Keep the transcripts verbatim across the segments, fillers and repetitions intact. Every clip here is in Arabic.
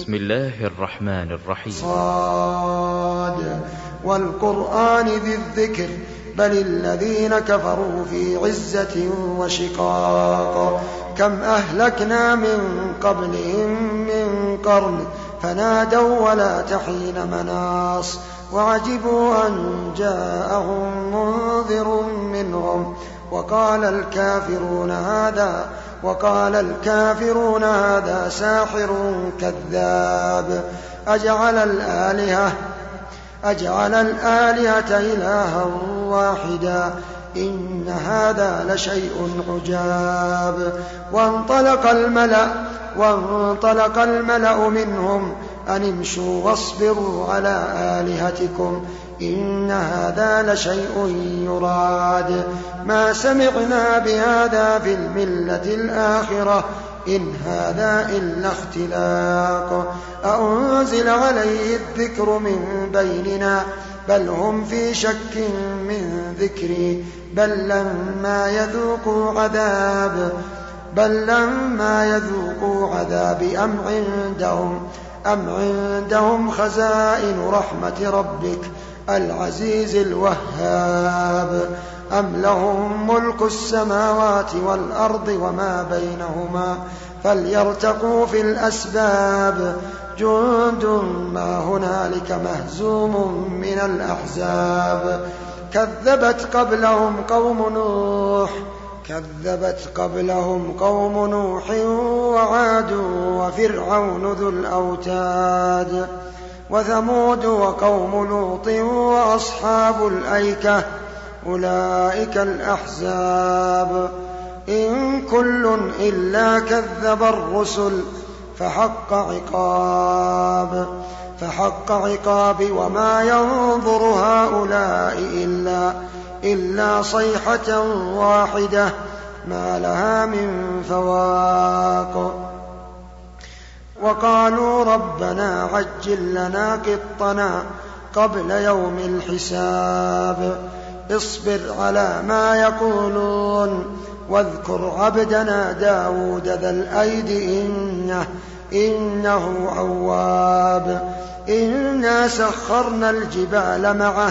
بسم الله الرحمن الرحيم. صاد والقرآن ذي الذكر بل الذين كفروا في عزة وشقاق كم أهلكنا من قبلهم من قرن فنادوا ولا تحين مناص وعجبوا أن جاءهم منذر منهم وقال الكافرون هذا وقال الكافرون هذا ساحر كذاب أجعل الآلهة أجعل الآلهة إلها واحدا إن هذا لشيء عجاب وانطلق الملأ وانطلق الملأ منهم أن امشوا واصبروا على آلهتكم إن هذا لشيء يراد ما سمعنا بهذا في الملة الآخرة إن هذا إلا اختلاق أأنزل عليه الذكر من بيننا بل هم في شك من ذكري بل لما يذوقوا عذاب بل لما يذوقوا عذاب أم عندهم أم عندهم خزائن رحمة ربك العزيز الوهاب أم لهم ملك السماوات والأرض وما بينهما فليرتقوا في الأسباب جند ما هنالك مهزوم من الأحزاب كذبت قبلهم قوم نوح كذبت قبلهم قوم نوح وعاد وفرعون ذو الأوتاد وثمود وقوم لوط وأصحاب الأيكة أولئك الأحزاب إن كل إلا كذب الرسل فحق عقاب فحق عقاب وما ينظر هؤلاء إلا إلا صيحة واحدة ما لها من فواق وقالوا ربنا عجل لنا قطنا قبل يوم الحساب اصبر على ما يقولون واذكر عبدنا داود ذا الأيد إنه, إنه أواب إنا سخرنا الجبال معه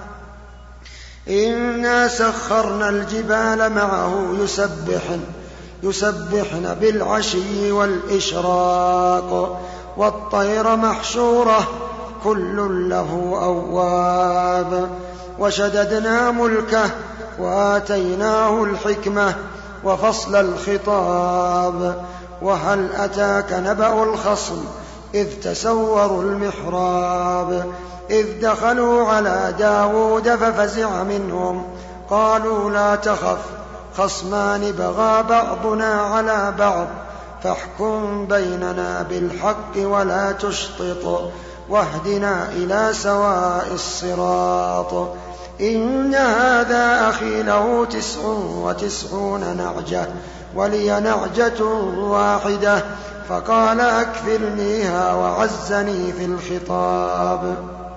إنا سخرنا الجبال معه يسبحن يسبحن بالعشي والإشراق والطير محشورة كل له أواب وشددنا ملكه وآتيناه الحكمة وفصل الخطاب وهل أتاك نبأ الخصم إذ تسوروا المحراب إذ دخلوا على داود ففزع منهم قالوا لا تخف خصمان بغى بعضنا على بعض فاحكم بيننا بالحق ولا تشطط واهدنا إلى سواء الصراط إن هذا أخي له تسع وتسعون نعجة ولي نعجة واحدة فقال أكفلنيها وعزني في الخطاب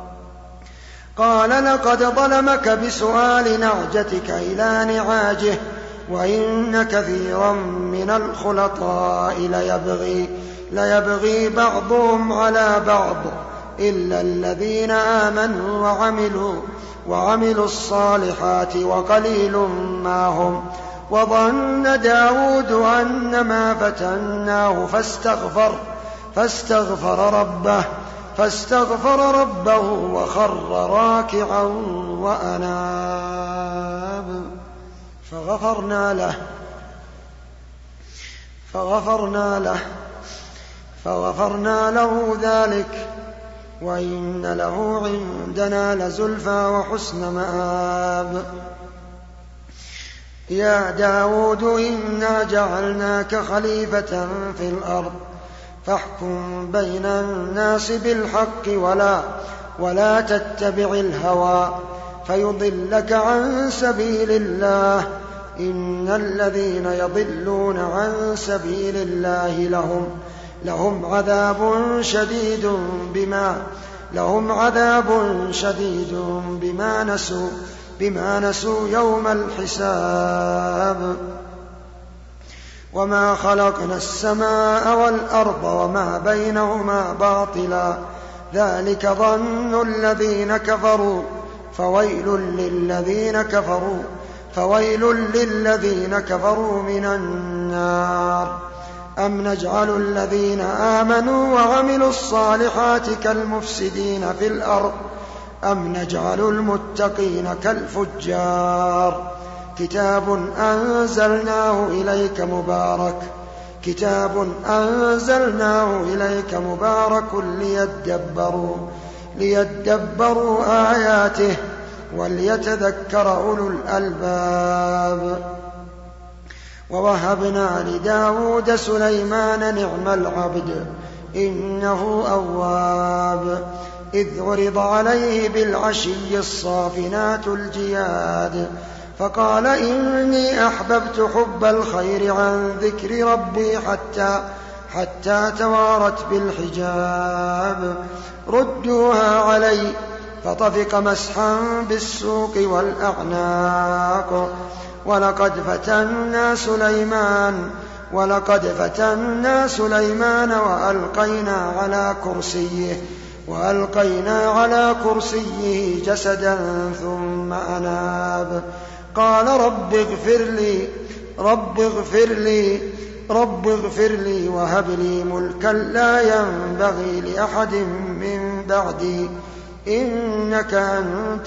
قال لقد ظلمك بسؤال نعجتك إلى نعاجه وإن كثيرا من الخلطاء ليبغي, ليبغي بعضهم على بعض إلا الذين آمنوا وعملوا, وعملوا الصالحات وقليل ما هم وظن داود أنما فتناه فاستغفر, فاستغفر ربه فاستغفر ربه وخر راكعا وأناب فغفرنا له فغفرنا له فغفرنا له ذلك وإن له عندنا لزلفى وحسن مآب يا داود إنا جعلناك خليفة في الأرض فاحكم بين الناس بالحق ولا, ولا تتبع الهوى فيضلك عن سبيل الله إن الذين يضلون عن سبيل الله لهم, لهم عذاب شديد بما لهم عذاب شديد بما نسوا, بما نسوا يوم الحساب وما خلقنا السماء والأرض وما بينهما باطلا ذلك ظن الذين كفروا فويل للذين كفروا فويل للذين كفروا من النار. أم نجعل الذين آمنوا وعملوا الصالحات كالمفسدين في الأرض أم نجعل المتقين كالفجار. كتاب أنزلناه إليك مبارك كتاب أنزلناه إليك مبارك ليدبروا ليدبروا آياته وليتذكر أولو الألباب. ووهبنا لداود سليمان نعم العبد إنه أواب إذ عرض عليه بالعشي الصافنات الجياد فقال إني أحببت حب الخير عن ذكر ربي حتى حتى توارت بالحجاب ردوها علي فطفق مسحا بالسوق والأعناق. ولقد فتنا سليمان ولقد فتنا سليمان وألقينا على كرسيه وألقينا على كرسيه جسدا ثم أناب قال رب اغفر لي رب اغفر لي رب اغفر لي وهب لي ملكا لا ينبغي لأحد من بعدي إنك أنت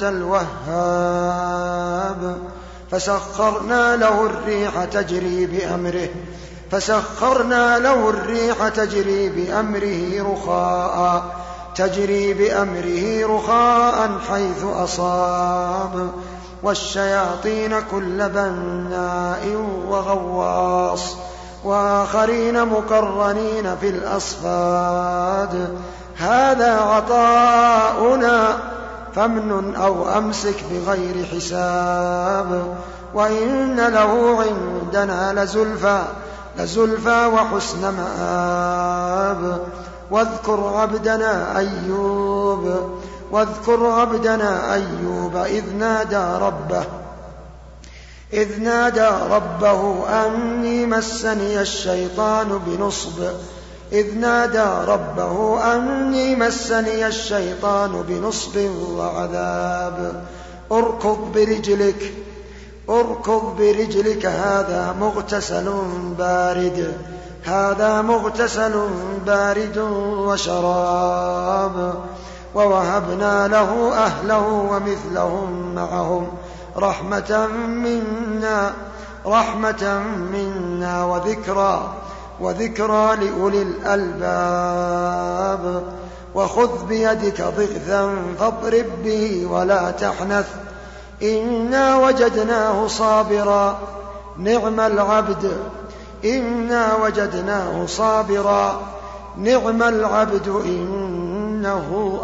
الوهاب. فسخرنا له الريح تجري بأمره فسخرنا له الريح تجري بأمره رخاء تجري بأمره رخاء حيث أصاب والشياطين كل بناء وغواص وآخرين مقرنين في الأصفاد هذا عطاؤنا فامنن أو أمسك بغير حساب وإن له عندنا لزلفى لزلفى وحسن مآب. واذكر عبدنا أيوب واذكر عبدنا أيوب إذ نادى ربه إذ نادى ربه أني مسني الشيطان بنصب إذ نادى ربه أني مسني الشيطان بنصب وعذاب. اركض برجلك اركض برجلك هذا مغتسل بارد هذا مغتسل بارد وشراب. ووهبنا له أهله ومثلهم معهم رحمة منا رحمة منا وذكرى وذكرى لأولي الألباب. وخذ بيدك ضغثا فاضرب به ولا تحنث إنا وجدناه صابرا نعم العبد إنا وجدناه صابرا نعم العبد إنه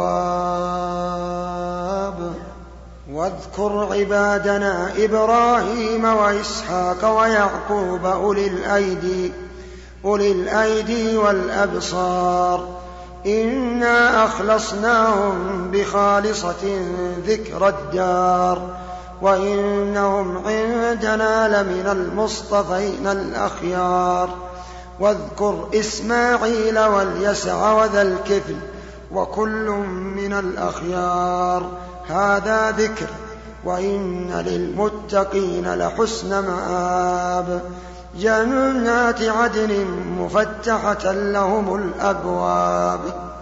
أواب. واذكر عبادنا إبراهيم وإسحاق ويعقوب أولي الأيدي أولي الأيدي والأبصار إنا أخلصناهم بخالصة ذكر الدار وإنهم عندنا لمن المصطفين الأخيار. واذكر إسماعيل واليسع وذا الكفل وكل من الأخيار هذا ذكر وإن للمتقين لحسن مآب. جنات عدن مفتحة لهم الأبواب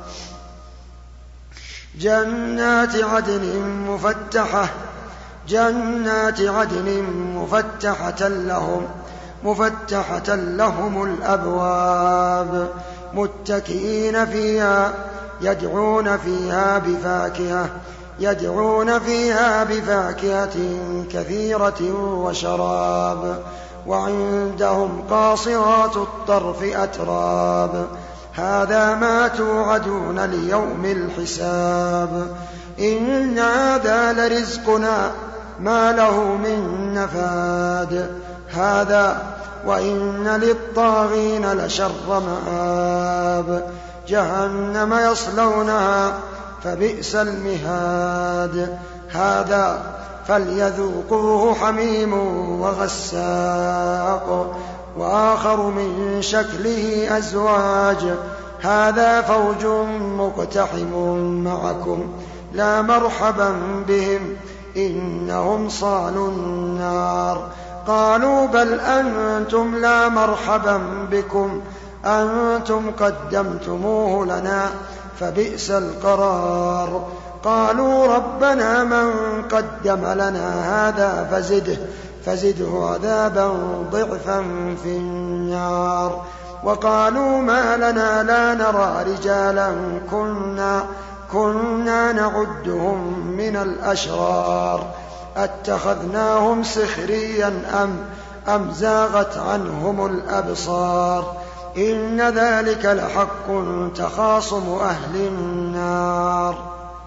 جنات عدن مفتحة جنات عدن مفتحة لهم مفتحة لهم الأبواب متكئين فيها يدعون فيها بفاكهة يدعون فيها بفاكهة كثيرة وشراب. وعندهم قاصرات الطرف أتراب هذا ما توعدون ليوم الحساب. إن هذا لرزقنا ما له من نفاد هذا وإن للطاغين لشر مآب. جهنم يصلونها فبئس المهاد هذا فليذوقوه حميم وغساق وآخر من شكله أزواج هذا فوج مقتحم معكم لا مرحبا بهم إنهم صالوا النار. قالوا بل أنتم لا مرحبا بكم أنتم قدمتموه لنا فبئس القرار. قالوا ربنا من قدم لنا هذا فزده فزده عذابا ضعفا في النار. وقالوا ما لنا لا نرى رجالا كنا كنا نعدهم من الأشرار أتخذناهم سخريا أم, أم زاغت عنهم الأبصار إن ذلك لحق تخاصم أهل النار.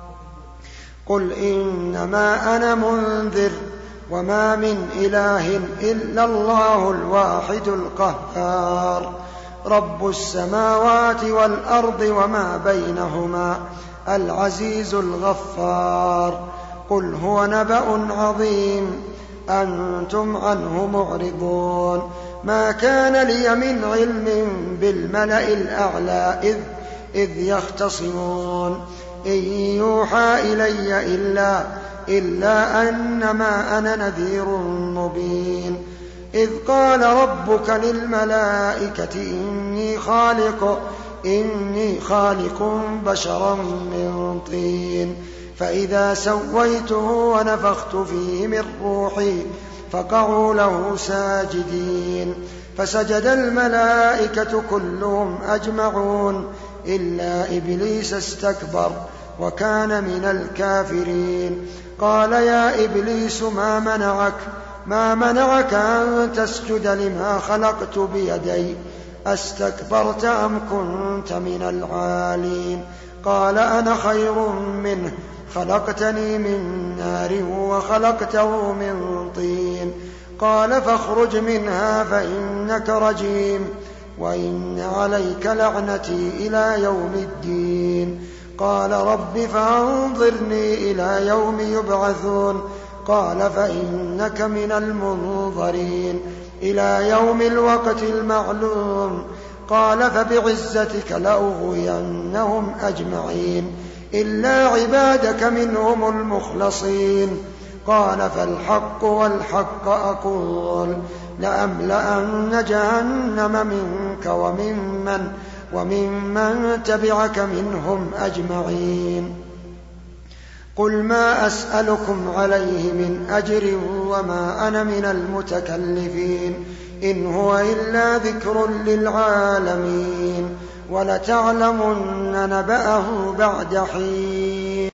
قل إنما أنا منذر وما من إله إلا الله الواحد القهار رب السماوات والأرض وما بينهما العزيز الغفار. قل هو نبأ عظيم أنتم عنه معرضون ما كان لي من علم بالملأ الأعلى إذ, إذ يختصمون إن يوحى إلي إلا, إلا أنما أنا نذير مبين. إذ قال ربك للملائكة إني خالق إني خالق بشرا من طين فإذا سويته ونفخت فيه من روحي فقعوا له ساجدين فسجد الملائكة كلهم أجمعون إلا إبليس استكبر وكان من الكافرين. قال يا إبليس ما منعك ما منعك أن تسجد لما خلقت بيدي أستكبرت أم كنت من العالين؟ قال أنا خير منه خلقتني من نار وخلقته من طين. قال فاخرج منها فإنك رجيم وإن عليك لعنتي إلى يوم الدين. قال رب فأنظرني إلى يوم يبعثون. قال فإنك من المنظرين إلى يوم الوقت المعلوم. قال فبعزتك لأغوينهم أجمعين إلا عبادك منهم المخلصين. قال فالحق والحق أقول لأملأن جهنم منك وممن, وممن تبعك منهم أجمعين. قل ما أسألكم عليه من أجر وما أنا من المتكلفين إن هو إلا ذكر للعالمين ولتعلمن نبأه بعد حين.